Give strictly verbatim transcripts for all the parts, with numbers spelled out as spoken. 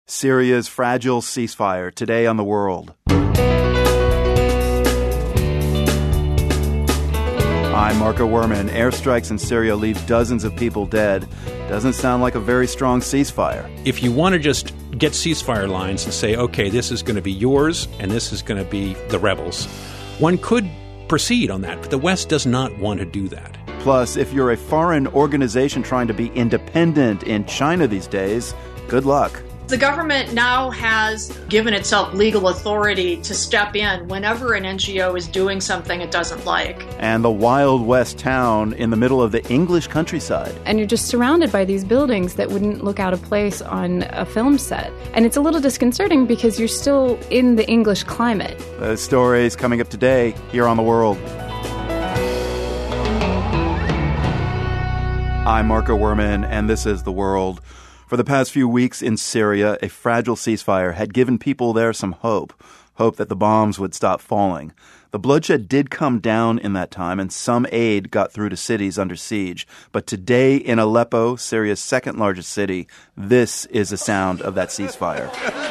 Syria's fragile ceasefire, today on The World. I'm Marco Werman. Airstrikes in Syria leave dozens of people dead. Doesn't sound like a very strong ceasefire. If you want to just get ceasefire lines and say, okay, this is going to be yours and this is going to be the rebels, one could proceed on that, but the West does not want to do that. Plus, if you're a foreign organization trying to be independent in China these days, good luck. The government now has given itself legal authority to step in whenever an N G O is doing something it doesn't like. And the Wild West town in the middle of the English countryside. And you're just surrounded by these buildings that wouldn't look out of place on a film set. And it's a little disconcerting because you're still in the English climate. The stories coming up today here on The World. I'm Marco Werman, and this is The World. For the past few weeks in Syria, a fragile ceasefire had given people there some hope, hope that the bombs would stop falling. The bloodshed did come down in that time, and some aid got through to cities under siege. But today in Aleppo, Syria's second largest city, this is the sound of that ceasefire.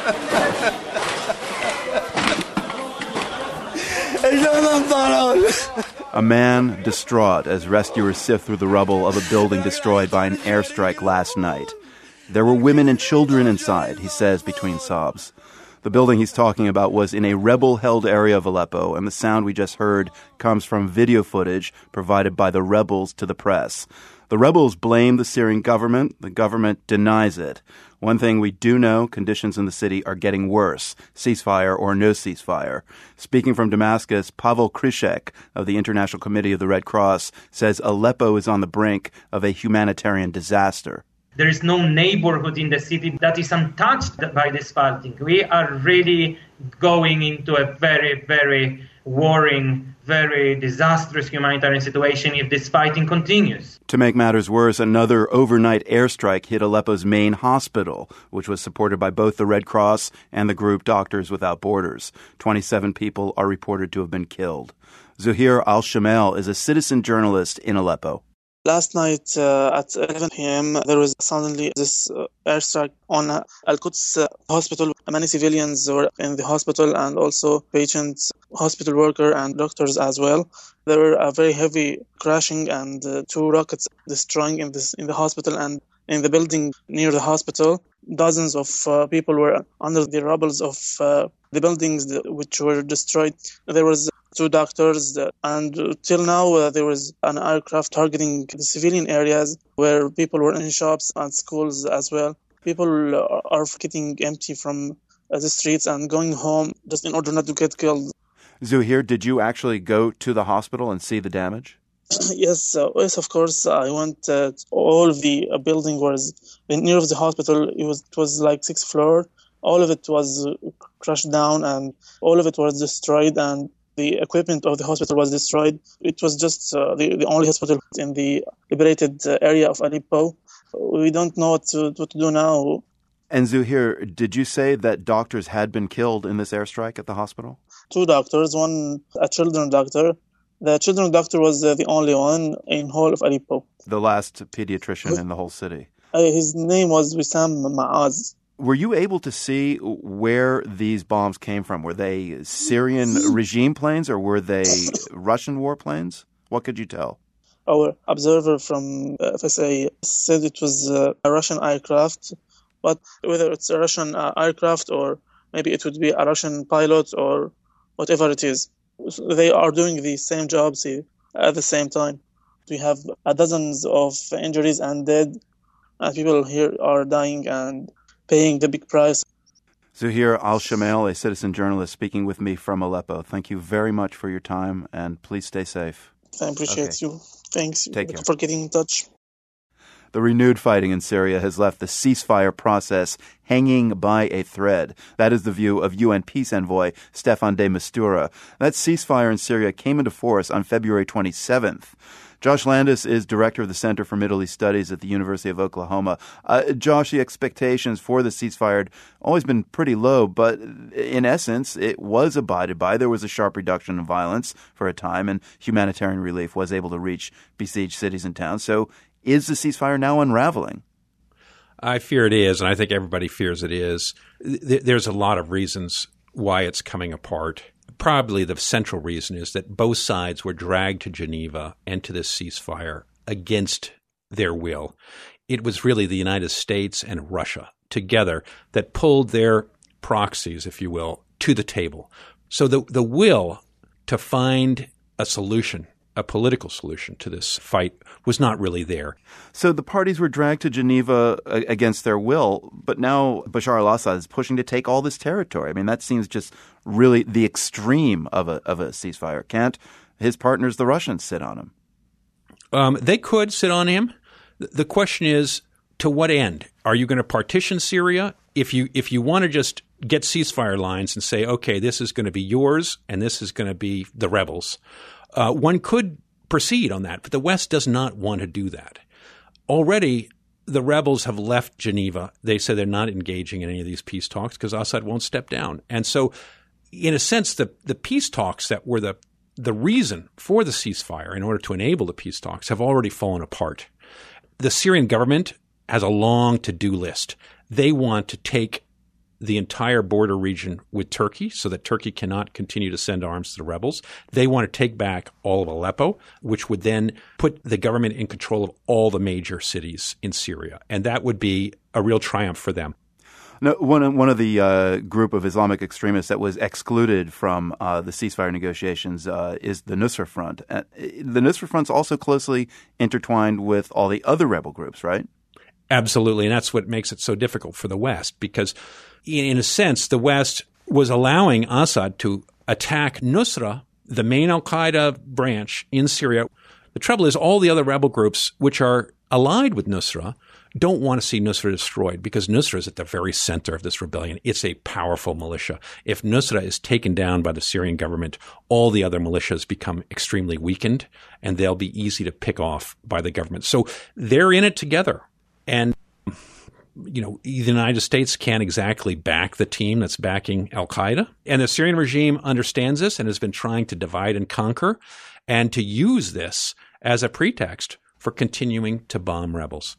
A man distraught as rescuers sift through the rubble of a building destroyed by an airstrike last night. There were women and children inside, he says between sobs. The building he's talking about was in a rebel-held area of Aleppo, and the sound we just heard comes from video footage provided by the rebels to the press. The rebels blame the Syrian government. The government denies it. One thing we do know, conditions in the city are getting worse, ceasefire or no ceasefire. Speaking from Damascus, Pavel Kryshek of the International Committee of the Red Cross says Aleppo is on the brink of a humanitarian disaster. There is no neighborhood in the city that is untouched by this fighting. We are really going into a very, very worrying, very disastrous humanitarian situation if this fighting continues. To make matters worse, another overnight airstrike hit Aleppo's main hospital, which was supported by both the Red Cross and the group Doctors Without Borders. twenty-seven people are reported to have been killed. Zuhair Al-Shamel is a citizen journalist in Aleppo. Last night uh, at eleven p.m., there was suddenly this uh, airstrike on uh, Al-Quds uh, hospital. Many civilians were in the hospital and also patients, hospital workers and doctors as well. There were a very heavy crashing and uh, two rockets destroying in this in the hospital and in the building near the hospital. Dozens of uh, people were under the rubbles of uh, the buildings that, which were destroyed. There was two doctors, and uh, till now uh, there was an aircraft targeting the civilian areas where people were in shops and schools as well. People uh, are getting empty from uh, the streets and going home just in order not to get killed. Zuhair, did you actually go to the hospital and see the damage? Yes, uh, yes, of course. I went. Uh, all of the uh, building was near the hospital. It was it was like six floor. All of it was uh, crushed down, and all of it was destroyed. And the equipment of the hospital was destroyed. It was just uh, the, the only hospital in the liberated uh, area of Aleppo. We don't know what to, what to do now. And Zuhair, did you say that doctors had been killed in this airstrike at the hospital? Two doctors, one a children doctor. The children doctor was uh, the only one in whole of Aleppo. The last pediatrician in the whole city. Uh, his name was Wissam Maaz. Were you able to see where these bombs came from? Were they Syrian regime planes or were they Russian warplanes? What could you tell? Our observer from F S A said it was uh, a Russian aircraft, but whether it's a Russian uh, aircraft or maybe it would be a Russian pilot or whatever it is, they are doing the same jobs at the same time. We have dozens of injuries and dead, and people here are dying and paying the big price. Zuhair Al-Shamel, a citizen journalist, speaking with me from Aleppo. Thank you very much for your time, and please stay safe. I appreciate okay. you. Thanks Take care. for getting in touch. The renewed fighting in Syria has left the ceasefire process hanging by a thread. That is the view of U N peace envoy Staffan de Mistura. That ceasefire in Syria came into force on February twenty-seventh. Josh Landis is director of the Center for Middle East Studies at the University of Oklahoma. Uh, Josh, the expectations for the ceasefire had always been pretty low, but in essence, it was abided by. There was a sharp reduction in violence for a time, and humanitarian relief was able to reach besieged cities and towns. So is the ceasefire now unraveling? I fear it is, and I think everybody fears it is. There's a lot of reasons why it's coming apart. Probably the central reason is that both sides were dragged to Geneva and to this ceasefire against their will. It was really the United States and Russia together that pulled their proxies, if you will, to the table. So the the will to find a solution, a political solution to this fight, was not really there. So the parties were dragged to Geneva against their will, but now Bashar al-Assad is pushing to take all this territory. I mean, that seems just really the extreme of a of a ceasefire. Can't his partners, the Russians, sit on him? Um, they could sit on him. The question is, to what end? Are you going to partition Syria? If you if you want to just get ceasefire lines and say, okay, this is going to be yours and this is going to be the rebels, uh, one could proceed on that. But the West does not want to do that. Already, the rebels have left Geneva. They say they're not engaging in any of these peace talks because Assad won't step down. And so, in a sense, the, the peace talks that were the the reason for the ceasefire in order to enable the peace talks have already fallen apart. The Syrian government has a long to-do list. They want to take the entire border region with Turkey so that Turkey cannot continue to send arms to the rebels. They want to take back all of Aleppo, which would then put the government in control of all the major cities in Syria. And that would be a real triumph for them. No, one, one of the uh, group of Islamic extremists that was excluded from uh, the ceasefire negotiations uh, is the Nusra Front. Uh, the Nusra Front's also closely intertwined with all the other rebel groups, right? Absolutely, and that's what makes it so difficult for the West, because in a sense, the West was allowing Assad to attack Nusra, the main al-Qaeda branch in Syria. The trouble is all the other rebel groups which are allied with Nusra don't want to see Nusra destroyed because Nusra is at the very center of this rebellion. It's a powerful militia. If Nusra is taken down by the Syrian government, all the other militias become extremely weakened and they'll be easy to pick off by the government. So they're in it together. And, you know, the United States can't exactly back the team that's backing al-Qaeda. And the Syrian regime understands this and has been trying to divide and conquer and to use this as a pretext for continuing to bomb rebels.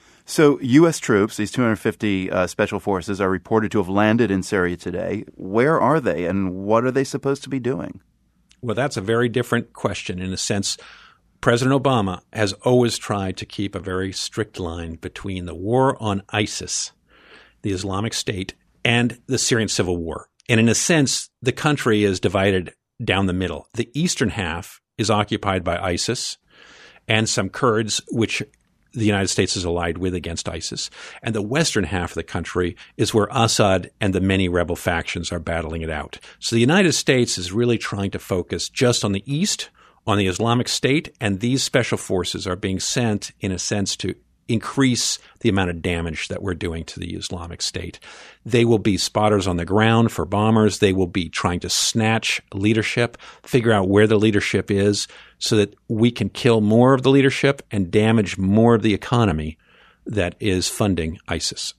So U S troops, these two hundred fifty uh, special forces, are reported to have landed in Syria today. Where are they and what are they supposed to be doing? Well, that's a very different question. In a sense, President Obama has always tried to keep a very strict line between the war on ISIS, the Islamic State, and the Syrian civil war. And in a sense, the country is divided down the middle. The eastern half is occupied by ISIS and some Kurds, which the United States is allied with against ISIS. And the western half of the country is where Assad and the many rebel factions are battling it out. So the United States is really trying to focus just on the east, on the Islamic State, and these special forces are being sent, in a sense, to increase the amount of damage that we're doing to the Islamic State. They will be spotters on the ground for bombers. They will be trying to snatch leadership, figure out where the leadership is so that we can kill more of the leadership and damage more of the economy that is funding ISIS.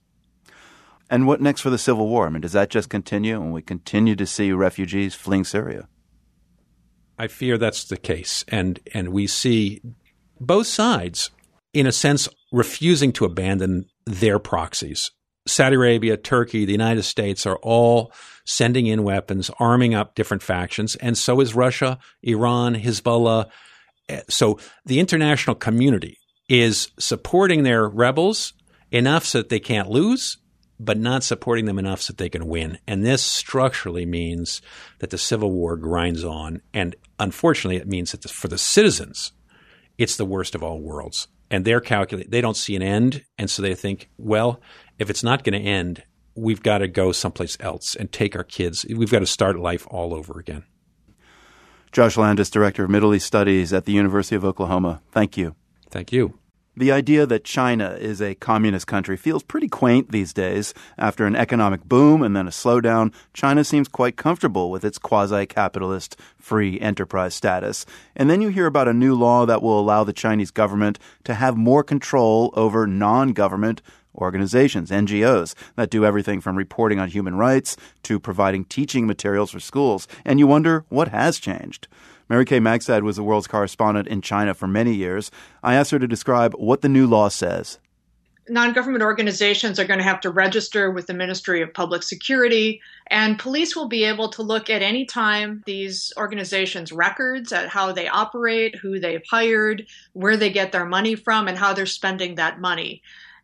And what next for the civil war? I mean, does that just continue and we continue to see refugees fleeing Syria? I fear that's the case. And, and we see both sides, in a sense, refusing to abandon their proxies. Saudi Arabia, Turkey, the United States are all sending in weapons, arming up different factions, and so is Russia, Iran, Hezbollah. So the international community is supporting their rebels enough so that they can't lose, but not supporting them enough so that they can win. And this structurally means that the civil war grinds on, and unfortunately it means that for the citizens, it's the worst of all worlds. And they're calculating, they don't see an end. And so they think, well, if it's not going to end, we've got to go someplace else and take our kids. We've got to start life all over again. Josh Landis, Director of Middle East Studies at the University of Oklahoma. Thank you. Thank you. The idea that China is a communist country feels pretty quaint these days. After an economic boom and then a slowdown, China seems quite comfortable with its quasi-capitalist free enterprise status. And then you hear about a new law that will allow the Chinese government to have more control over non-government organizations, N G Os, that do everything from reporting on human rights to providing teaching materials for schools. And you wonder, what has changed? Mary Kay Magstad was the world's correspondent in China for many years. I asked her to describe what the new law says. Non-government organizations are going to have to register with the Ministry of Public Security, and police will be able to look at any time these organizations' records, at how they operate, who they've hired, where they get their money from, and how they're spending that money.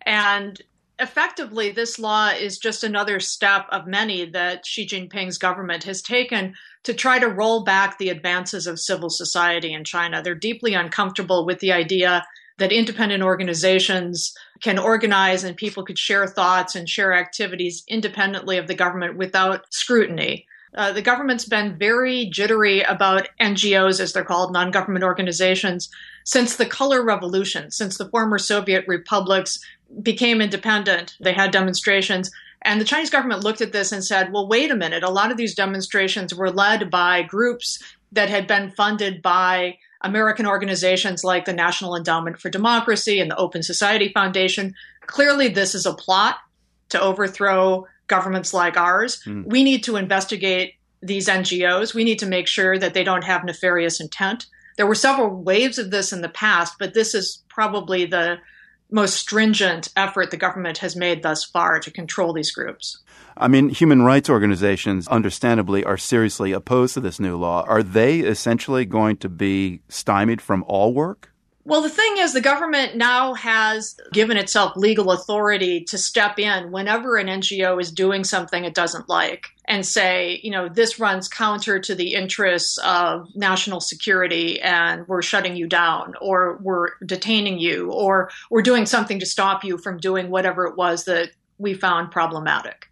And effectively, this law is just another step of many that Xi Jinping's government has taken to try to roll back the advances of civil society in China. They're deeply uncomfortable with the idea that independent organizations can organize and people could share thoughts and share activities independently of the government without scrutiny. Uh, the government's been very jittery about N G Os, as they're called, non-government organizations, since the Color Revolution, since the former Soviet republics became independent. They had demonstrations. And the Chinese government looked at this and said, well, wait a minute. A lot of these demonstrations were led by groups that had been funded by American organizations like the National Endowment for Democracy and the Open Society Foundation. Clearly, this is a plot to overthrow governments like ours. Mm. We need to investigate these N G Os. We need to make sure that they don't have nefarious intent. There were several waves of this in the past, but this is probably the most stringent effort the government has made thus far to control these groups. I mean, human rights organizations, understandably, are seriously opposed to this new law. Are they essentially going to be stymied from all work? Well, the thing is, the government now has given itself legal authority to step in whenever an N G O is doing something it doesn't like and say, you know, this runs counter to the interests of national security and we're shutting you down, or we're detaining you, or we're doing something to stop you from doing whatever it was that we found problematic.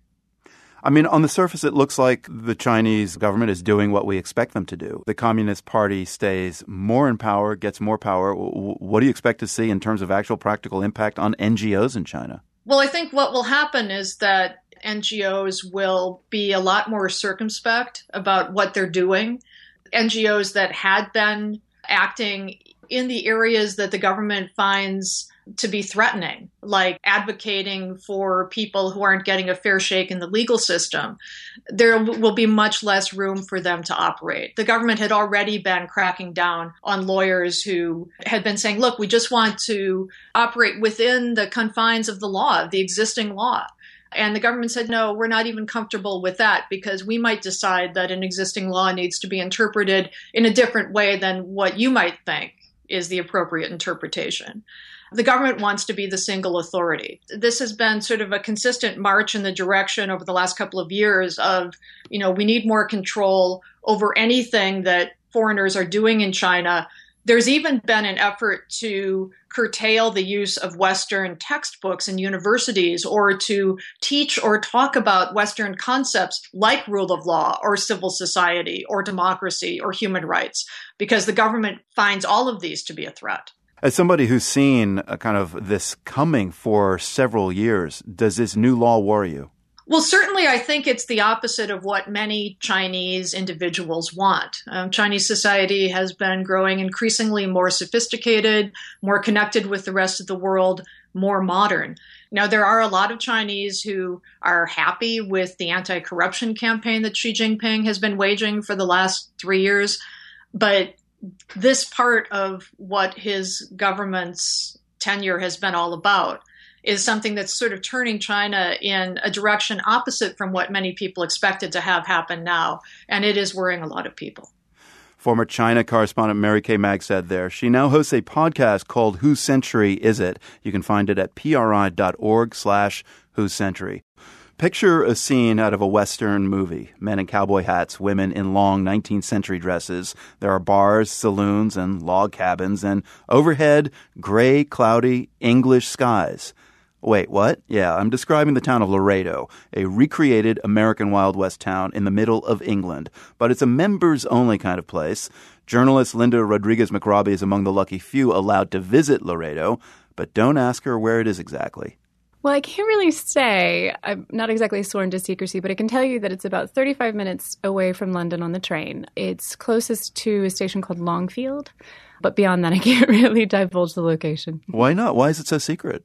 I mean, on the surface, it looks like the Chinese government is doing what we expect them to do. The Communist Party stays more in power, gets more power. What do you expect to see in terms of actual practical impact on N G Os in China? Well, I think what will happen is that N G Os will be a lot more circumspect about what they're doing. N G Os that had been acting in the areas that the government finds to be threatening, like advocating for people who aren't getting a fair shake in the legal system, there will be much less room for them to operate. The government had already been cracking down on lawyers who had been saying, look, we just want to operate within the confines of the law, of the existing law. And the government said, no, we're not even comfortable with that because we might decide that an existing law needs to be interpreted in a different way than what you might think is the appropriate interpretation. The government wants to be the single authority. This has been sort of a consistent march in the direction over the last couple of years of, you know, we need more control over anything that foreigners are doing in China. There's even been an effort to curtail the use of Western textbooks in universities or to teach or talk about Western concepts like rule of law or civil society or democracy or human rights, because the government finds all of these to be a threat. As somebody who's seen a kind of this coming for several years, does this new law worry you? Well, certainly I think it's the opposite of what many Chinese individuals want. Um, Chinese society has been growing increasingly more sophisticated, more connected with the rest of the world, more modern. Now, there are a lot of Chinese who are happy with the anti-corruption campaign that Xi Jinping has been waging for the last three years, but this part of what his government's tenure has been all about is something that's sort of turning China in a direction opposite from what many people expected to have happen now. And it is worrying a lot of people. Former China correspondent Mary Kay Magstad there. She now hosts a podcast called Whose Century Is It? You can find it at pri.org slash Whose Century. Picture a scene out of a Western movie. Men in cowboy hats, women in long nineteenth century dresses. There are bars, saloons, and log cabins, and overhead, gray, cloudy, English skies. Wait, what? Yeah, I'm describing the town of Laredo, a recreated American Wild West town in the middle of England. But it's a members-only kind of place. Journalist Linda Rodriguez-McRobbie is among the lucky few allowed to visit Laredo, but don't ask her where it is exactly. Well, I can't really say. I'm not exactly sworn to secrecy, but I can tell you that it's about thirty-five minutes away from London on the train. It's closest to a station called Longfield, but beyond that, I can't really divulge the location. Why not? Why is it so secret?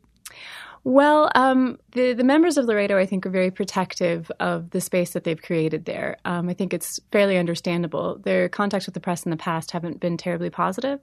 Well, um, the, the members of Laredo, I think, are very protective of the space that they've created there. Um, I think it's fairly understandable. Their contacts with the press in the past haven't been terribly positive.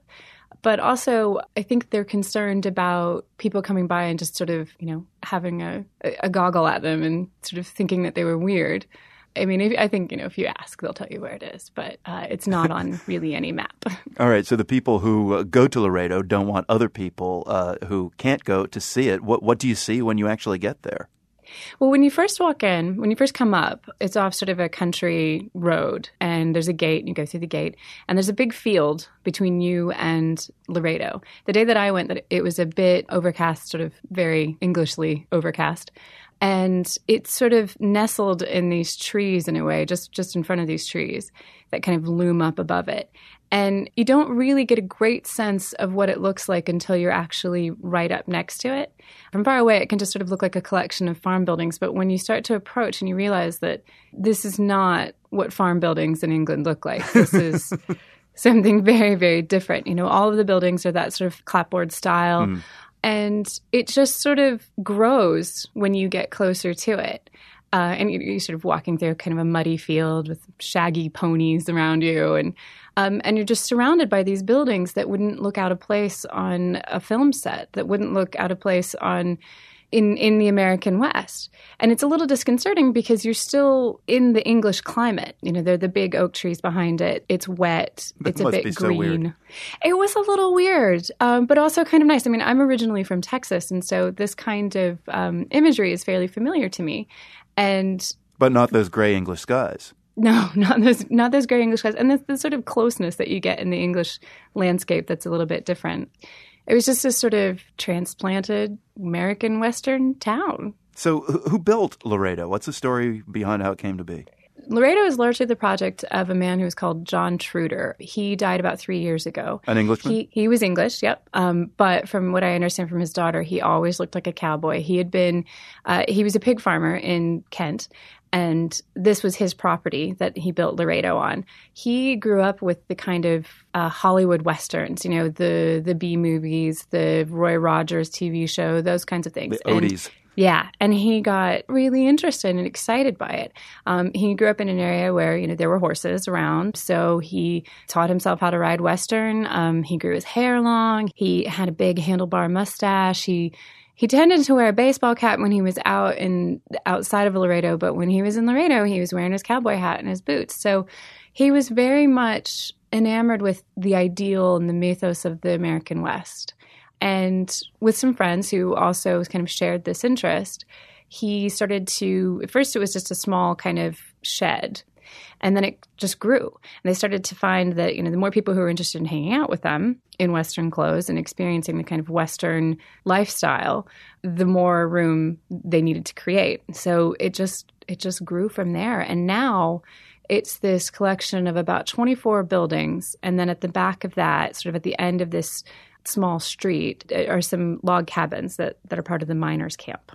But also, I think they're concerned about people coming by and just sort of, you know, having a, a goggle at them and sort of thinking that they were weird. I mean, if, I think, you know, if you ask, they'll tell you where it is, but uh, it's not on really any map. All right. So the people who uh, go to Laredo don't want other people uh, who can't go to see it. What, what do you see when you actually get there? Well, when you first walk in, when you first come up, it's off sort of a country road, and there's a gate, and you go through the gate, and there's a big field between you and Laredo. The day that I went, that it was a bit overcast, sort of very Englishly overcast, and it's sort of nestled in these trees in a way, just, just in front of these trees that kind of loom up above it. And you don't really get a great sense of what it looks like until you're actually right up next to it. From far away, it can just sort of look like a collection of farm buildings. But when you start to approach and you realize that this is not what farm buildings in England look like, this is something very, very different. You know, all of the buildings are that sort of clapboard style. Mm. And it just sort of grows when you get closer to it. Uh, and you're sort of walking through kind of a muddy field with shaggy ponies around you. And um, and you're just surrounded by these buildings that wouldn't look out of place on a film set, that wouldn't look out of place on in, in the American West. And it's a little disconcerting because you're still in the English climate. You know, there are the big oak trees behind it. It's wet. That it's a must bit be so green. weird. It was a little weird, um, but also kind of nice. I mean, I'm originally from Texas, and so this kind of um, imagery is fairly familiar to me. And But not those gray English skies. No, not those not those gray English skies. And the, the sort of closeness that you get in the English landscape that's a little bit different. It was just a sort of transplanted American Western town. So who built Laredo? What's the story behind how it came to be? Laredo is largely the project of a man who was called John Truder. He died about three years ago. An Englishman? He, he was English, yep. Um, but from what I understand from his daughter, he always looked like a cowboy. He had been, uh, he was a pig farmer in Kent, and this was his property that he built Laredo on. He grew up with the kind of uh, Hollywood Westerns, you know, the the B movies, the Roy Rogers T V show, those kinds of things. The Odies. And, yeah, and he got really interested and excited by it. Um, he grew up in an area where, you know, there were horses around, so he taught himself how to ride Western. Um, he grew his hair long. He had a big handlebar mustache. He He tended to wear a baseball cap when he was out in outside of Laredo, but when he was in Laredo, he was wearing his cowboy hat and his boots. So he was very much enamored with the ideal and the mythos of the American West. And with some friends who also kind of shared this interest, he started to, at first it was just a small kind of shed. And then it just grew. And they started to find that, you know, the more people who were interested in hanging out with them in Western clothes and experiencing the kind of Western lifestyle, the more room they needed to create. So it just it just grew from there. And now it's this collection of about twenty-four buildings. And then at the back of that, sort of at the end of this small street, are some log cabins that, that are part of the miners' camp.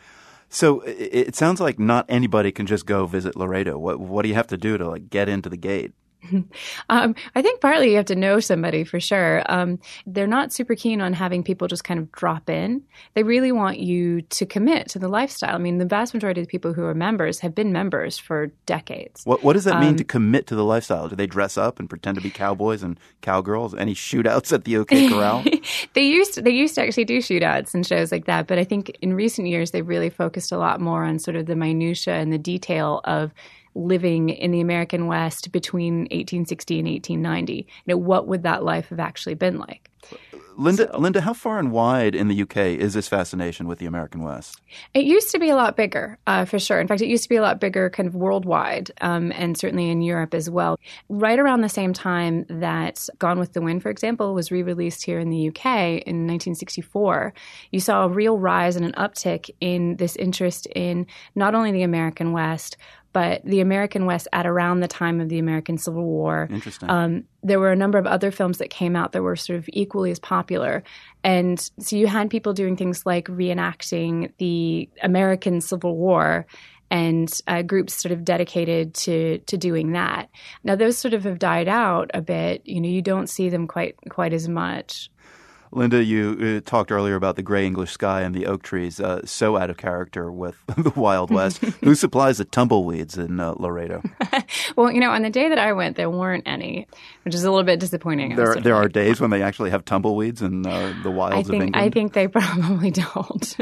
So it sounds like not anybody can just go visit Laredo. What what do you have to do to like get into the gate? um, I think partly you have to know somebody for sure. Um, they're not super keen on having people just kind of drop in. They really want you to commit to the lifestyle. I mean, the vast majority of the people who are members have been members for decades. What, what does that mean um, to commit to the lifestyle? Do they dress up and pretend to be cowboys and cowgirls? Any shootouts at the OK Corral? they used to, they used to actually do shootouts and shows like that. But I think in recent years, they've really focused a lot more on sort of the minutia and the detail of living in the American West between eighteen sixty and eighteen ninety. You know, what would that life have actually been like? Linda, So- Linda, how far and wide in the U K is this fascination with the American West? It used to be a lot bigger, uh, for sure. In fact, it used to be a lot bigger kind of worldwide, um, and certainly in Europe as well. Right around the same time that Gone with the Wind, for example, was re-released here in the U K in nineteen sixty-four, you saw a real rise and an uptick in this interest in not only the American West, but the American West at around the time of the American Civil War. Interesting. Um, there were a number of other films that came out that were sort of equally as popular. And so you had people doing things like reenacting the American Civil War and uh, groups sort of dedicated to to doing that. Now, those sort of have died out a bit. You know, you don't see them quite quite as much. Linda, you uh, talked earlier about the gray English sky and the oak trees, uh, so out of character with the Wild West. Who supplies the tumbleweeds in uh, Laredo? Well, you know, on the day that I went, there weren't any, which is a little bit disappointing. There, there are days when they actually have tumbleweeds in uh, the wilds I think, of England. I think they probably don't.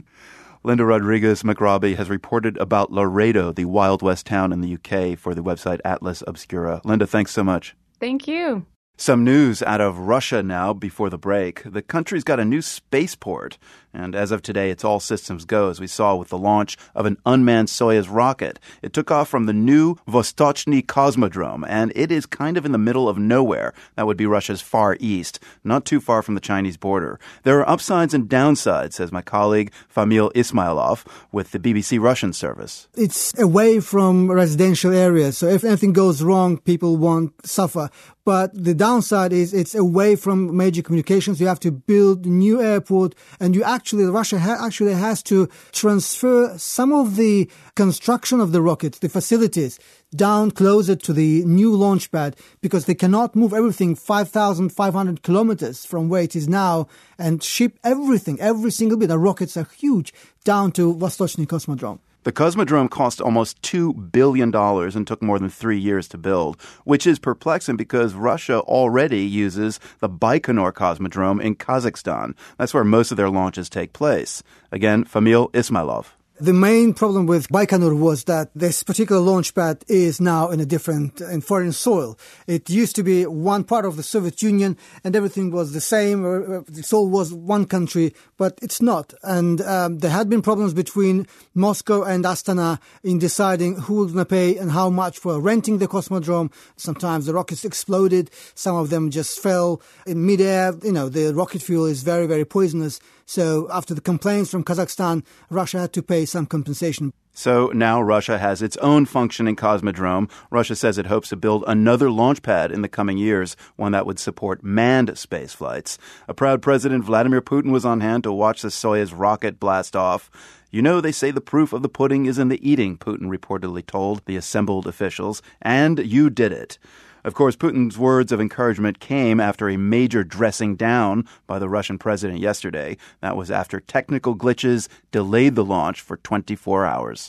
Linda Rodriguez-McRobbie has reported about Laredo, the Wild West town in the U K, for the website Atlas Obscura. Linda, thanks so much. Thank you. Some news out of Russia now before the break. The country's got a new spaceport, and as of today, it's all systems go, as we saw with the launch of an unmanned Soyuz rocket. It took off from the new Vostochny Cosmodrome, and it is kind of in the middle of nowhere. That would be Russia's far east, not too far from the Chinese border. There are upsides and downsides, says my colleague Famil Ismailov with the B B C Russian service. It's away from residential areas, so if anything goes wrong, people won't suffer. But the downside is it's away from major communications. You have to build a new airport, and you actually, Russia ha- actually has to transfer some of the construction of the rockets, the facilities, down closer to the new launch pad, because they cannot move everything five thousand five hundred kilometers from where it is now and ship everything, every single bit. The rockets are huge, down to Vostochny Cosmodrome. The Cosmodrome cost almost two billion dollars and took more than three years to build, which is perplexing because Russia already uses the Baikonur Cosmodrome in Kazakhstan. That's where most of their launches take place. Again, Famil Ismailov. The main problem with Baikonur was that this particular launch pad is now in a different, in foreign soil. It used to be one part of the Soviet Union and everything was the same. Seoul was one country, but it's not. And um, there had been problems between Moscow and Astana in deciding who was going to pay and how much for renting the Cosmodrome. Sometimes the rockets exploded. Some of them just fell in midair. You know, the rocket fuel is very, very poisonous. So after the complaints from Kazakhstan, Russia had to pay some compensation. So now Russia has its own functioning Cosmodrome. Russia says it hopes to build another launch pad in the coming years, one that would support manned space flights. A proud President Vladimir Putin was on hand to watch the Soyuz rocket blast off. You know, they say the proof of the pudding is in the eating, Putin reportedly told the assembled officials, and you did it. Of course, Putin's words of encouragement came after a major dressing down by the Russian president yesterday. That was after technical glitches delayed the launch for twenty-four hours.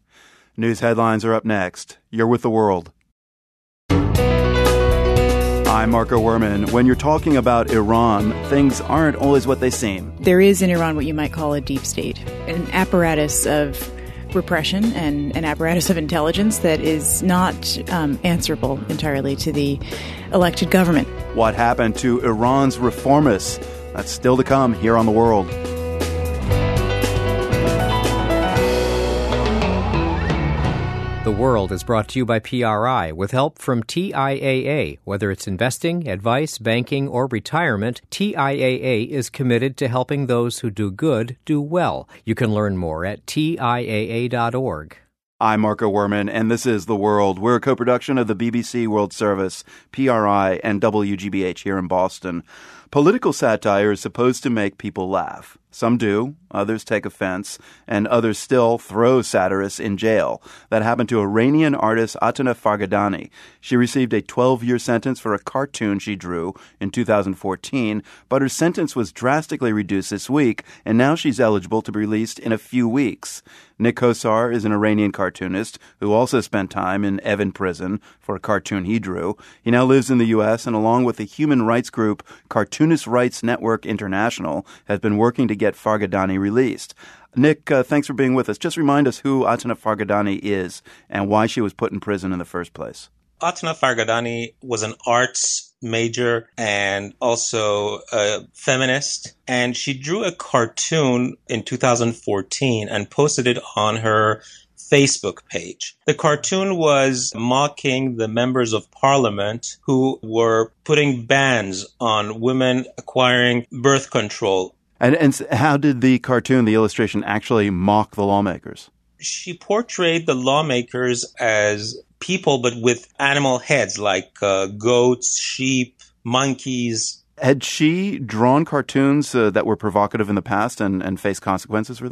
News headlines are up next. You're with The World. I'm Marco Werman. When you're talking about Iran, things aren't always what they seem. There is in Iran what you might call a deep state, an apparatus of repression and an apparatus of intelligence that is not um, answerable entirely to the elected government. What happened to Iran's reformists? That's still to come here on The World. The World is brought to you by P R I with help from T I A A. Whether it's investing, advice, banking, or retirement, T I A A is committed to helping those who do good do well. You can learn more at T I A A dot org. I'm Marco Werman, and this is The World. We're a co-production of the B B C World Service, P R I, and W G B H here in Boston. Political satire is supposed to make people laugh. Some do, others take offense, and others still throw satirists in jail. That happened to Iranian artist Atena Farghadani. She received a twelve-year sentence for a cartoon she drew in two thousand fourteen, but her sentence was drastically reduced this week, and now she's eligible to be released in a few weeks. Nick Kosar is an Iranian cartoonist who also spent time in Evin prison for a cartoon he drew. He now lives in the U S and along with the human rights group Cartoonist Rights Network International has been working to get Farghadani released. Nick, uh, thanks for being with us. Just remind us who Atena Farghadani is and why she was put in prison in the first place. Atena Farghadani was an arts major and also a feminist, and she drew a cartoon in two thousand fourteen and posted it on her Facebook page. The cartoon was mocking the members of parliament who were putting bans on women acquiring birth control. And, and how did the cartoon, the illustration, actually mock the lawmakers? She portrayed the lawmakers as people, but with animal heads, like uh, goats, sheep, monkeys. Had she drawn cartoons uh, that were provocative in the past and, and faced consequences for that?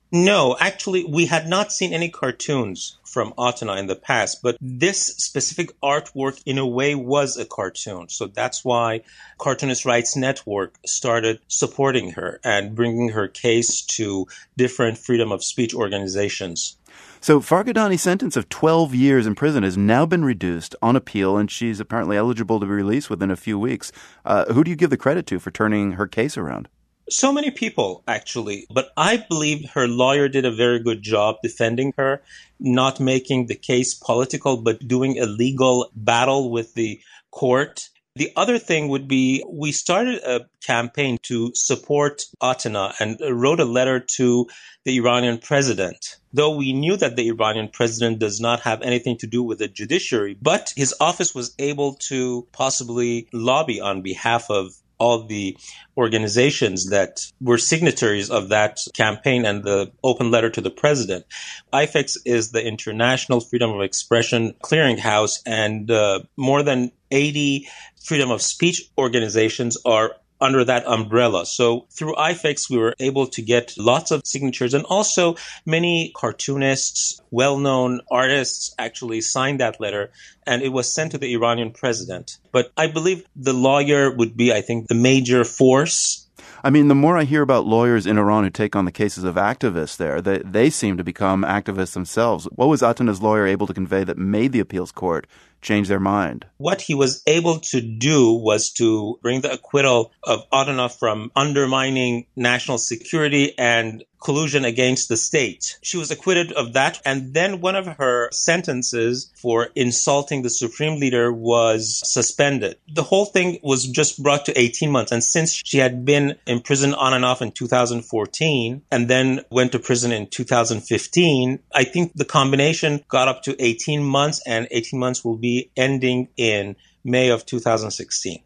No, actually, we had not seen any cartoons from Atena in the past, but this specific artwork in a way was a cartoon. So that's why Cartoonist Rights Network started supporting her and bringing her case to different freedom of speech organizations. So Farghadani's sentence of twelve years in prison has now been reduced on appeal, and she's apparently eligible to be released within a few weeks. Uh, who do you give the credit to for turning her case around? So many people, actually. But I believe her lawyer did a very good job defending her, not making the case political, but doing a legal battle with the court. The other thing would be we started a campaign to support Atena and wrote a letter to the Iranian president. Though we knew that the Iranian president does not have anything to do with the judiciary, but his office was able to possibly lobby on behalf of all the organizations that were signatories of that campaign and the open letter to the president. I F E X is the International Freedom of Expression Clearinghouse, and uh, more than eighty freedom of speech organizations are under that umbrella. So through I F E X, we were able to get lots of signatures, and also many cartoonists, well-known artists actually signed that letter, and it was sent to the Iranian president. But I believe the lawyer would be, I think, the major force. I mean, the more I hear about lawyers in Iran who take on the cases of activists there, they, they seem to become activists themselves. What was Atena's lawyer able to convey that made the appeals court change their mind? What he was able to do was to bring the acquittal of Atena from undermining national security and collusion against the state. She was acquitted of that. And then one of her sentences for insulting the supreme leader was suspended. The whole thing was just brought to eighteen months. And since she had been in prison on and off in two thousand fourteen and then went to prison in two thousand fifteen, I think the combination got up to eighteen months, and eighteen months will be ending in May of two thousand sixteen.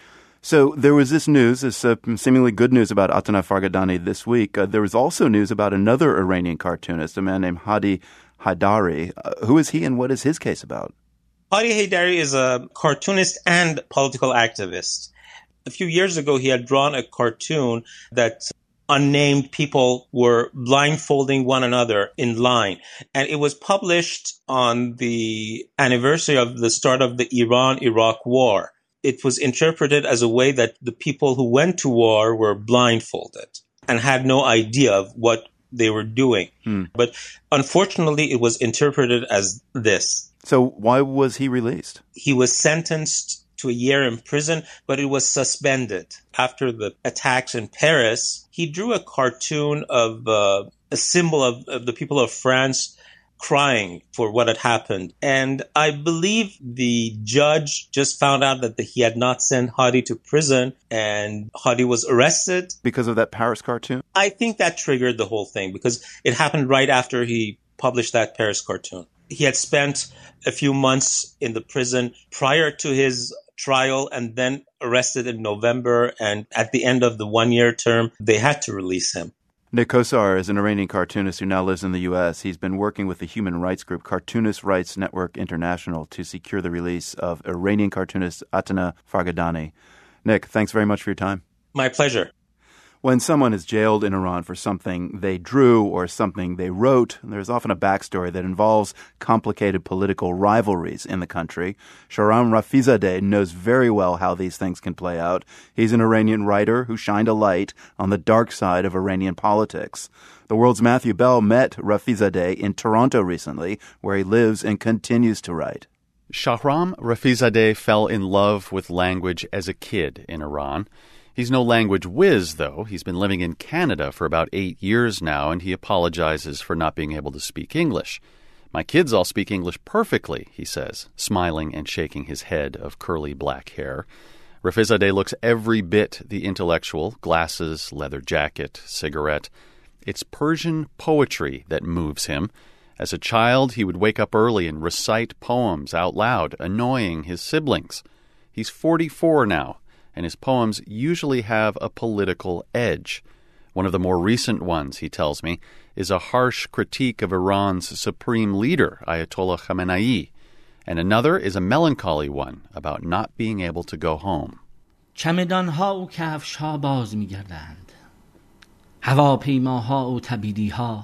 So there was this news, this uh, seemingly good news about Atena Farghadani this week. Uh, there was also news about another Iranian cartoonist, a man named Hadi Haidari. Uh, who is he and what is his case about? Hadi Haidari is a cartoonist and political activist. A few years ago, he had drawn a cartoon that unnamed people were blindfolding one another in line. And it was published on the anniversary of the start of the Iran-Iraq war. It was interpreted as a way that the people who went to war were blindfolded and had no idea of what they were doing. Hmm. But unfortunately, it was interpreted as this. So why was he released? He was sentenced to a year in prison, but it was suspended. After the attacks in Paris, he drew a cartoon of uh, a symbol of, of the people of France crying for what had happened. And I believe the judge just found out that the, he had not sent Hadi to prison, and Hadi was arrested. Because of that Paris cartoon? I think that triggered the whole thing, because it happened right after he published that Paris cartoon. He had spent a few months in the prison prior to his trial and then arrested in November, and at the end of the one-year term, they had to release him. Nick Kosar is an Iranian cartoonist who now lives in the U S. He's been working with the human rights group Cartoonist Rights Network International to secure the release of Iranian cartoonist Atena Farghadani. Nick, thanks very much for your time. My pleasure. When someone is jailed in Iran for something they drew or something they wrote, there's often a backstory that involves complicated political rivalries in the country. Shahram Rafizadeh knows very well how these things can play out. He's an Iranian writer who shined a light on the dark side of Iranian politics. The World's Matthew Bell met Rafizadeh in Toronto recently, where he lives and continues to write. Shahram Rafizadeh fell in love with language as a kid in Iran. He's no language whiz, though. He's been living in Canada for about eight years now, and he apologizes for not being able to speak English. My kids all speak English perfectly, he says, smiling and shaking his head of curly black hair. Rafizadeh looks every bit the intellectual, glasses, leather jacket, cigarette. It's Persian poetry that moves him. As a child, he would wake up early and recite poems out loud, annoying his siblings. He's forty-four now, and his poems usually have a political edge. One of the more recent ones, he tells me, is a harsh critique of Iran's supreme leader, Ayatollah Khamenei, and another is a melancholy one about not being able to go home. چمدان‌ها و کفش‌ها باز می‌گردند. هواپیماها و تبیدی‌ها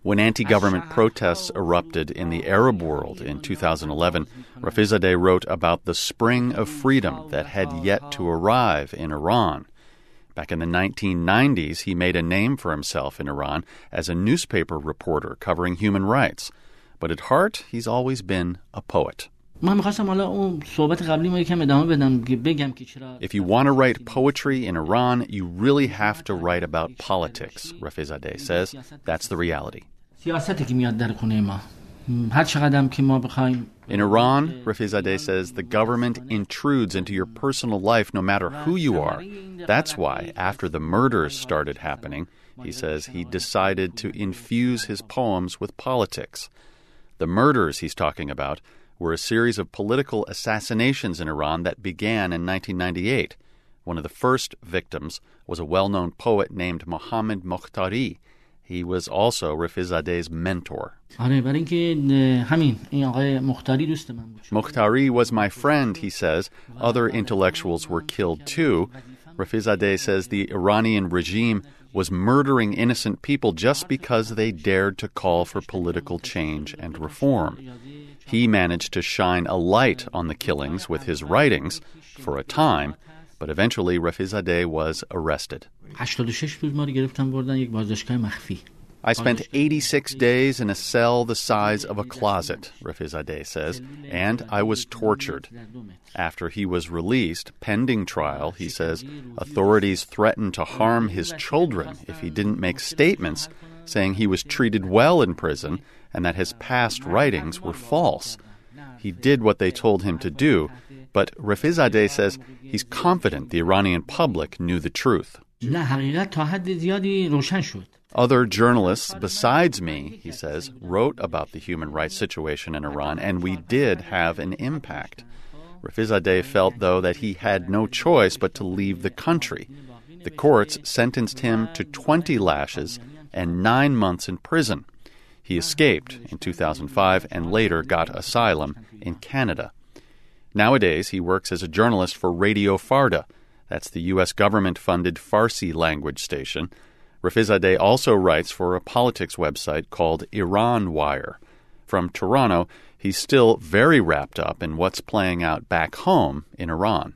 When anti-government protests erupted in the Arab world in two thousand eleven, Rafizadeh wrote about the spring of freedom that had yet to arrive in Iran. Back in the nineteen nineties, he made a name for himself in Iran as a newspaper reporter covering human rights. But at heart, he's always been a poet. If you want to write poetry in Iran, you really have to write about politics, Rafizadeh says. That's the reality. In Iran, Rafizadeh says, the government intrudes into your personal life no matter who you are. That's why, after the murders started happening, he says he decided to infuse his poems with politics. The murders he's talking about were a series of political assassinations in Iran that began in nineteen ninety-eight. One of the first victims was a well-known poet named Mohammad Mokhtari. He was also Rafizadeh's mentor. Mokhtari was my friend, he says. Other intellectuals were killed too. Rafizadeh says the Iranian regime was murdering innocent people just because they dared to call for political change and reform. He managed to shine a light on the killings with his writings for a time, but eventually Rafizadeh was arrested. I spent eighty-six days in a cell the size of a closet, Rafizadeh says, and I was tortured. After he was released, pending trial, he says, authorities threatened to harm his children if he didn't make statements saying he was treated well in prison and that his past writings were false. He did what they told him to do, but Rafizadeh says he's confident the Iranian public knew the truth. Other journalists besides me, he says, wrote about the human rights situation in Iran, and we did have an impact. Rafizadeh felt, though, that he had no choice but to leave the country. The courts sentenced him to twenty lashes and nine months in prison. He escaped in two thousand five and later got asylum in Canada. Nowadays, he works as a journalist for Radio Farda. That's the U S government-funded Farsi language station. Rafizadeh also writes for a politics website called Iran Wire. From Toronto, he's still very wrapped up in what's playing out back home in Iran.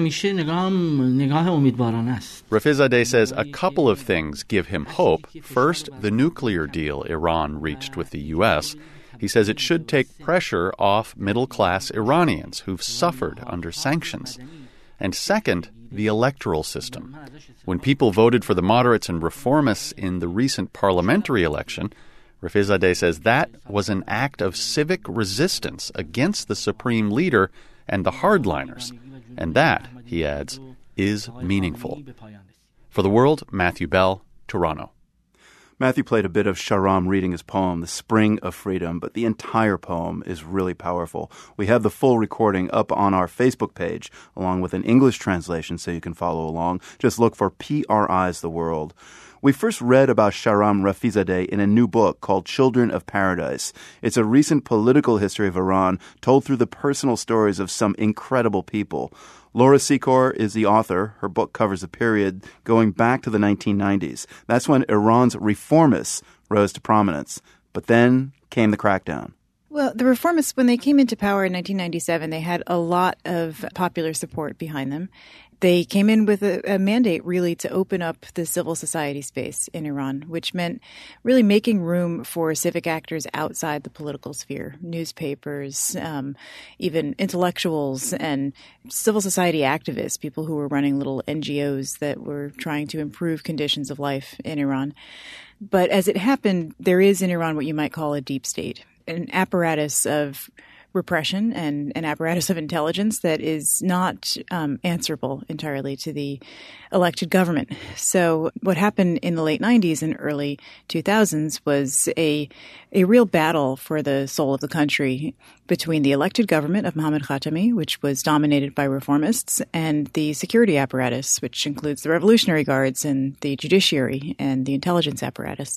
Rafizadeh says a couple of things give him hope. First, the nuclear deal Iran reached with the U S. He says it should take pressure off middle-class Iranians who've suffered under sanctions. And second, the electoral system. When people voted for the moderates and reformists in the recent parliamentary election, Rafizadeh says that was an act of civic resistance against the supreme leader and the hardliners. And that, he adds, is meaningful. For The World, Matthew Bell, Toronto. Matthew played a bit of Shahram reading his poem, The Spring of Freedom, but the entire poem is really powerful. We have the full recording up on our Facebook page, along with an English translation so you can follow along. Just look for P R I's The World. We first read about Shahram Rafizadeh in a new book called Children of Paradise. It's a recent political history of Iran told through the personal stories of some incredible people. Laura Secor is the author. Her book covers a period going back to the nineteen nineties. That's when Iran's reformists rose to prominence. But then came the crackdown. Well, the reformists, when they came into power in nineteen ninety-seven, they had a lot of popular support behind them. They came in with a, a mandate, really, to open up the civil society space in Iran, which meant really making room for civic actors outside the political sphere, newspapers, um, even intellectuals and civil society activists, people who were running little N G Os that were trying to improve conditions of life in Iran. But as it happened, there is in Iran what you might call a deep state, an apparatus of repression and an apparatus of intelligence that is not um, answerable entirely to the elected government. So what happened in the late nineties and early two thousands was a a real battle for the soul of the country between the elected government of Mohammad Khatami, which was dominated by reformists, and the security apparatus, which includes the Revolutionary Guards and the judiciary and the intelligence apparatus.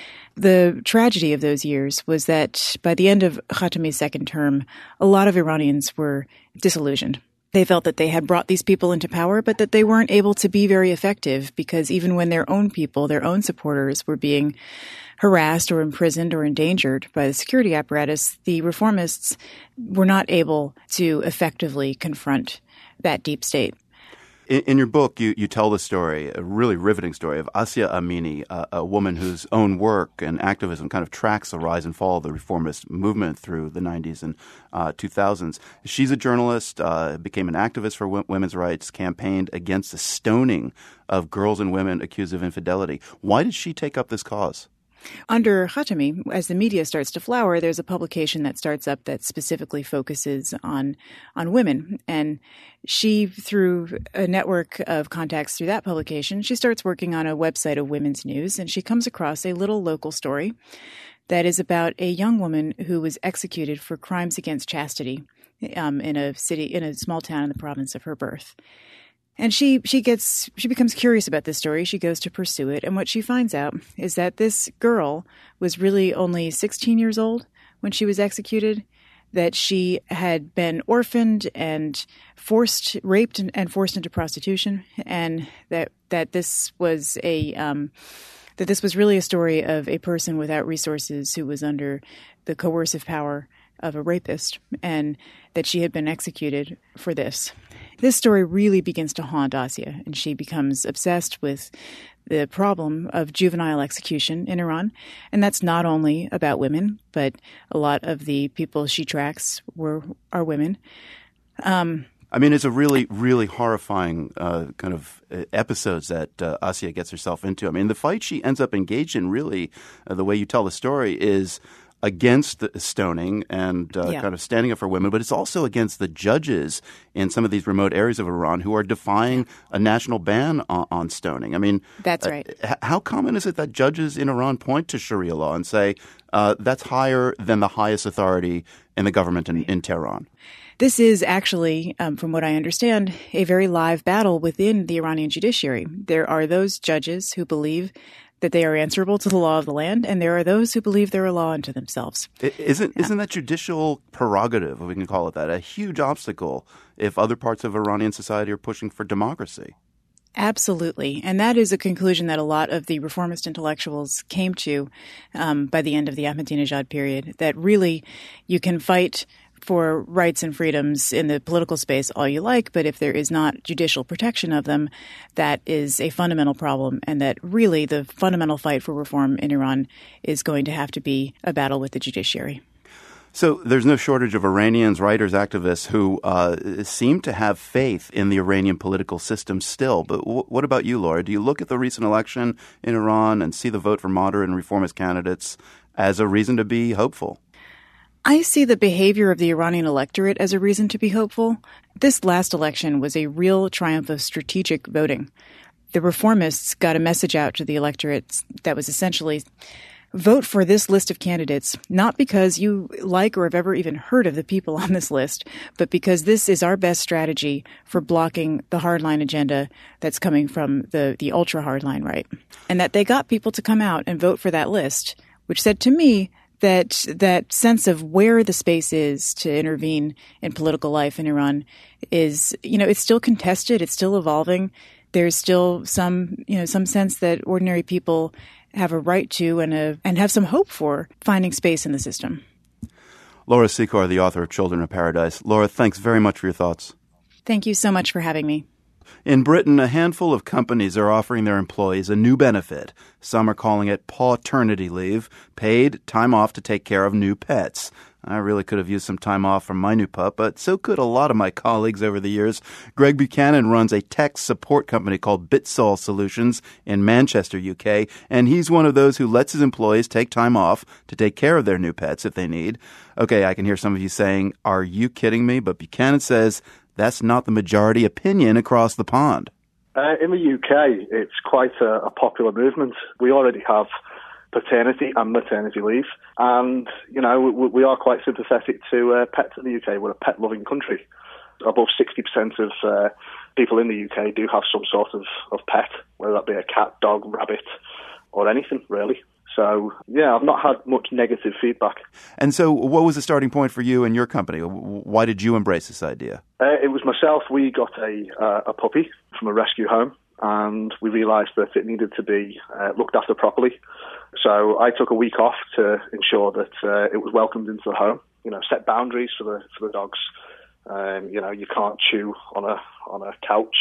The tragedy of those years was that by the end of Khatami's second term, a lot of Iranians were disillusioned. They felt that they had brought these people into power, but that they weren't able to be very effective because even when their own people, their own supporters were being harassed or imprisoned or endangered by the security apparatus, the reformists were not able to effectively confront that deep state. In, in your book, you, you tell the story, a really riveting story of Asia Amini, a, a woman whose own work and activism kind of tracks the rise and fall of the reformist movement through the nineties and uh, two thousands. She's a journalist, uh, became an activist for w- women's rights, campaigned against the stoning of girls and women accused of infidelity. Why did she take up this cause? Under Khatami, as the media starts to flower, there's a publication that starts up that specifically focuses on on women. And she, through a network of contacts through that publication, she starts working on a website of women's news, and she comes across a little local story that is about a young woman who was executed for crimes against chastity um, in a city, in a small town in the province of her birth. And she she gets she becomes curious about this story. She goes to pursue it. And what she finds out is that this girl was really only sixteen years old when she was executed, that she had been orphaned and forced, raped and, and forced into prostitution, and that that this was a um, that this was really a story of a person without resources who was under the coercive power of a rapist, and that she had been executed for this. This story really begins to haunt Asia, and she becomes obsessed with the problem of juvenile execution in Iran. And that's not only about women, but a lot of the people she tracks were are women. Um, I mean, it's a really, really horrifying uh, kind of episodes that uh, Asia gets herself into. I mean, the fight she ends up engaged in, really, uh, the way you tell the story, is against the stoning and uh, yeah. kind of standing up for women, but it's also against the judges in some of these remote areas of Iran who are defying a national ban on, on stoning. I mean, that's right. Uh, how common is it that judges in Iran point to Sharia law and say uh, that's higher than the highest authority in the government in, in Tehran? This is actually, um, from what I understand, a very live battle within the Iranian judiciary. There are those judges who believe that they are answerable to the law of the land, and there are those who believe they're a law unto themselves. Isn't isn't that judicial prerogative, if we can call it that, a huge obstacle if other parts of Iranian society are pushing for democracy? Absolutely. And that is a conclusion that a lot of the reformist intellectuals came to um, by the end of the Ahmadinejad period, that really you can fight for rights and freedoms in the political space all you like, but if there is not judicial protection of them, that is a fundamental problem, and that really the fundamental fight for reform in Iran is going to have to be a battle with the judiciary. So there's no shortage of Iranians, writers, activists who uh, seem to have faith in the Iranian political system still. But w- what about you, Laura? Do you look at the recent election in Iran and see the vote for moderate and reformist candidates as a reason to be hopeful? I see the behavior of the Iranian electorate as a reason to be hopeful. This last election was a real triumph of strategic voting. The reformists got a message out to the electorate that was essentially, vote for this list of candidates, not because you like or have ever even heard of the people on this list, but because this is our best strategy for blocking the hardline agenda that's coming from the, the ultra-hardline right. And that they got people to come out and vote for that list, which said to me that that sense of where the space is to intervene in political life in Iran is, you know, it's still contested, it's still evolving. There's still some, you know, some sense that ordinary people have a right to and a, and have some hope for finding space in the system. Laura Secor, the author of Children of Paradise. Laura, thanks very much for your thoughts. Thank you so much for having me. In Britain, a handful of companies are offering their employees a new benefit. Some are calling it paternity leave, paid time off to take care of new pets. I really could have used some time off from my new pup, but so could a lot of my colleagues over the years. Greg Buchanan runs a tech support company called Bitsol Solutions in Manchester, U K, and he's one of those who lets his employees take time off to take care of their new pets if they need. Okay, I can hear some of you saying, are you kidding me? But Buchanan says that's not the majority opinion across the pond. Uh, in the U K, it's quite a, a popular movement. We already have paternity and maternity leave. And, you know, we, we are quite sympathetic to uh, pets in the U K. We're a pet-loving country. Above sixty percent of uh, people in the U K do have some sort of, of pet, whether that be a cat, dog, rabbit, or anything, really. So, yeah, I've not had much negative feedback. And so what was the starting point for you and your company? Why did you embrace this idea? Uh, it was myself. We got a uh, a puppy from a rescue home. and we realised that it needed to be uh, looked after properly. So I took a week off to ensure that uh, it was welcomed into the home. You know, set boundaries for the for the dogs. Um, you know, you can't chew on a on a couch.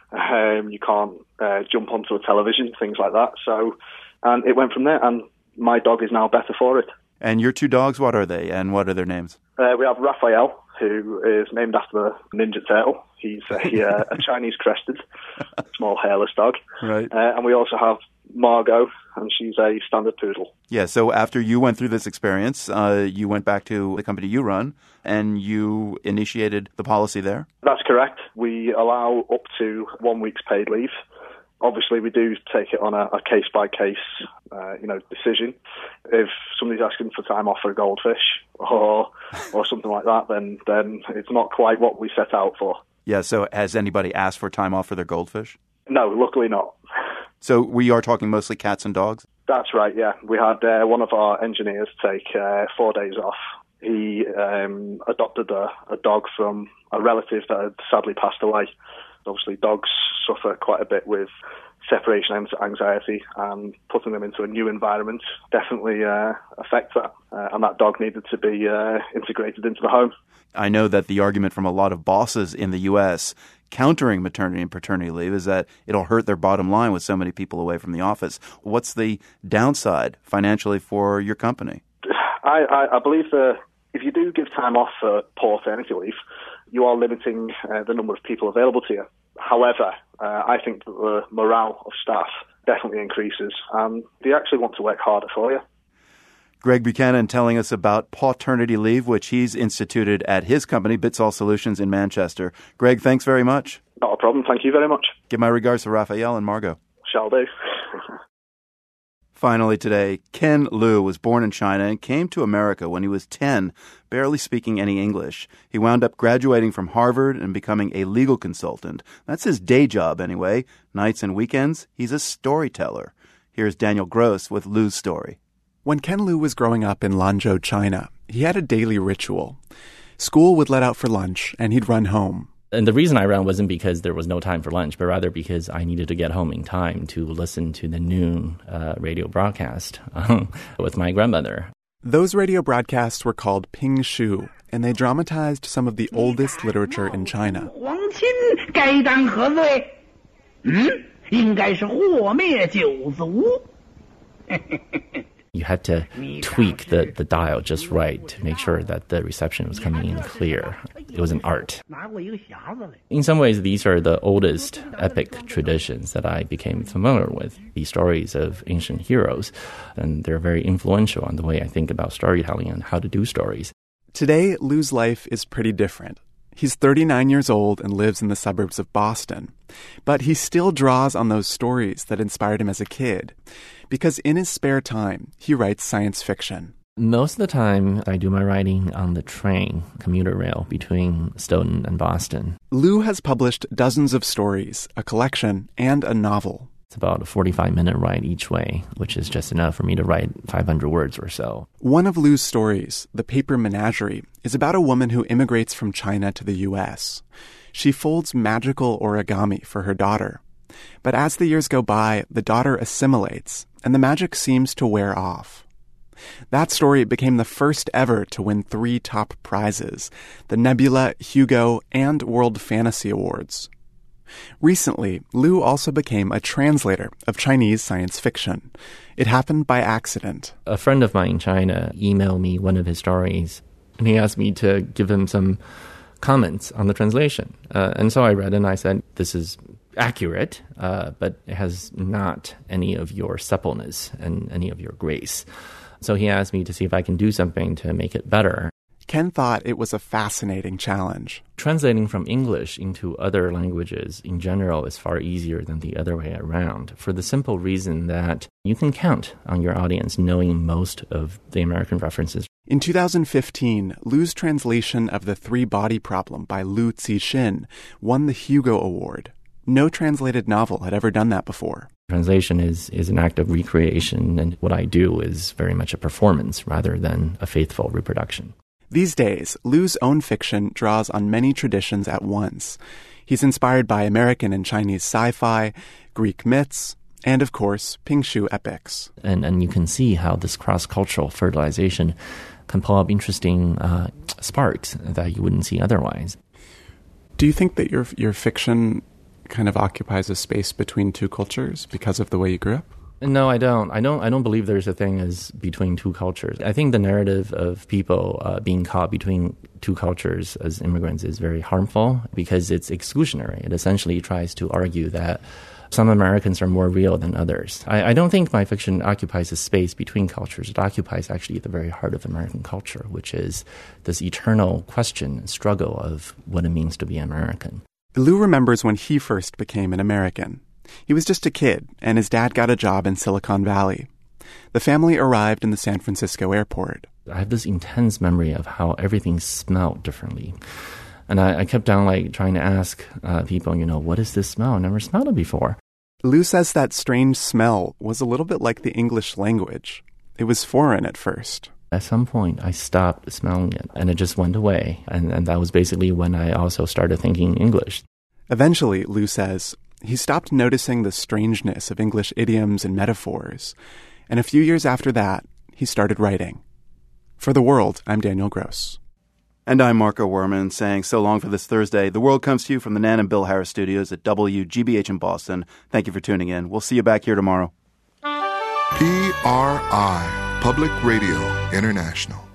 Um, you can't uh, jump onto a television, things like that. So, and it went from there. And my dog is now better for it. And your two dogs, what are they, and what are their names? Uh, we have Raphael, who is named after the Ninja Turtle. He's a, uh, a Chinese crested, small hairless dog. Right. Uh, and we also have Margot, and she's a standard poodle. Yeah, so after you went through this experience, uh, you went back to the company you run, and you initiated the policy there? That's correct. We allow up to one week's paid leave. Obviously, we do take it on a, a case-by-case, uh, you know, decision. If somebody's asking for time off for a goldfish or or something like that, then then it's not quite what we set out for. Yeah, so has anybody asked for time off for their goldfish? No, luckily not. So we are talking mostly cats and dogs? That's right, yeah. We had uh, one of our engineers take uh, four days off. He um, adopted a, a dog from a relative that had sadly passed away. Obviously, dogs suffer quite a bit with separation anxiety, and putting them into a new environment definitely uh, affects that. Uh, and that dog needed to be uh, integrated into the home. I know that the argument from a lot of bosses in the U S countering maternity and paternity leave is that it'll hurt their bottom line with so many people away from the office. What's the downside financially for your company? I, I, I believe that if you do give time off for paternity leave, you are limiting uh, the number of people available to you. However, uh, I think that the morale of staff definitely increases, and they actually want to work harder for you. Greg Buchanan telling us about paternity leave, which he's instituted at his company, Bitsol Solutions in Manchester. Greg, thanks very much. Not a problem. Thank you very much. Give my regards to Raphael and Margot. Shall do. Finally today, Ken Liu was born in China and came to America when he was ten, barely speaking any English. He wound up graduating from Harvard and becoming a legal consultant. That's his day job anyway. Nights and weekends, he's a storyteller. Here's Daniel Gross with Liu's story. When Ken Liu was growing up in Lanzhou, China, he had a daily ritual. School would let out for lunch, and he'd run home. And the reason I ran wasn't because there was no time for lunch, but rather because I needed to get home in time to listen to the noon uh, radio broadcast with my grandmother. Those radio broadcasts were called Ping Shu, and they dramatized some of the oldest literature in China. You had to tweak the, the dial just right to make sure that the reception was coming in clear. It was an art. In some ways, these are the oldest epic traditions that I became familiar with, the stories of ancient heroes, and they're very influential on the way I think about storytelling and how to do stories. Today, Liu's life is pretty different. He's thirty-nine years old and lives in the suburbs of Boston. But he still draws on those stories that inspired him as a kid, because in his spare time, he writes science fiction. Most of the time, I do my writing on the train, commuter rail, between Stoughton and Boston. Liu has published dozens of stories, a collection, and a novel. It's about a forty-five minute ride each way, which is just enough for me to write five hundred words or so. One of Liu's stories, The Paper Menagerie, is about a woman who immigrates from China to the U S. She folds magical origami for her daughter. But as the years go by, the daughter assimilates, and the magic seems to wear off. That story became the first ever to win three top prizes, the Nebula, Hugo, and World Fantasy Awards. Recently, Liu also became a translator of Chinese science fiction. It happened by accident. A friend of mine in China emailed me one of his stories, and he asked me to give him some comments on the translation. Uh, and so I read it, and I said, this is accurate, uh, but it has not any of your suppleness and any of your grace. So he asked me to see if I can do something to make it better. Ken thought it was a fascinating challenge. Translating from English into other languages in general is far easier than the other way around, for the simple reason that you can count on your audience knowing most of the American references. In two thousand fifteen, Liu's translation of The Three Body Problem by Liu Cixin won the Hugo Award. No translated novel had ever done that before. Translation is, is an act of recreation, and what I do is very much a performance rather than a faithful reproduction. These days, Lu's own fiction draws on many traditions at once. He's inspired by American and Chinese sci-fi, Greek myths, and, of course, Pingshu epics. And and you can see how this cross-cultural fertilization can pull up interesting uh, sparks that you wouldn't see otherwise. Do you think that your your fiction kind of occupies a space between two cultures because of the way you grew up? No, I don't. I don't. I don't believe there's a thing as between two cultures. I think the narrative of people uh, being caught between two cultures as immigrants is very harmful because it's exclusionary. It essentially tries to argue that some Americans are more real than others. I, I don't think my fiction occupies a space between cultures. It occupies actually at the very heart of American culture, which is this eternal question and struggle of what it means to be American. Lu remembers when he first became an American. He was just a kid, and his dad got a job in Silicon Valley. The family arrived in the San Francisco airport. I have this intense memory of how everything smelled differently. And I, I kept down like trying to ask uh, people, you know, what is this smell? I never smelled it before. Lu says that strange smell was a little bit like the English language. It was foreign at first. At some point, I stopped smelling it, and it just went away. And, and that was basically when I also started thinking English. Eventually, Lu says, he stopped noticing the strangeness of English idioms and metaphors. And a few years after that, he started writing. For The World, I'm Daniel Gross. And I'm Marco Werman saying so long for this Thursday. The World comes to you from the Nan and Bill Harris studios at W G B H in Boston. Thank you for tuning in. We'll see you back here tomorrow. P R I, Public Radio International.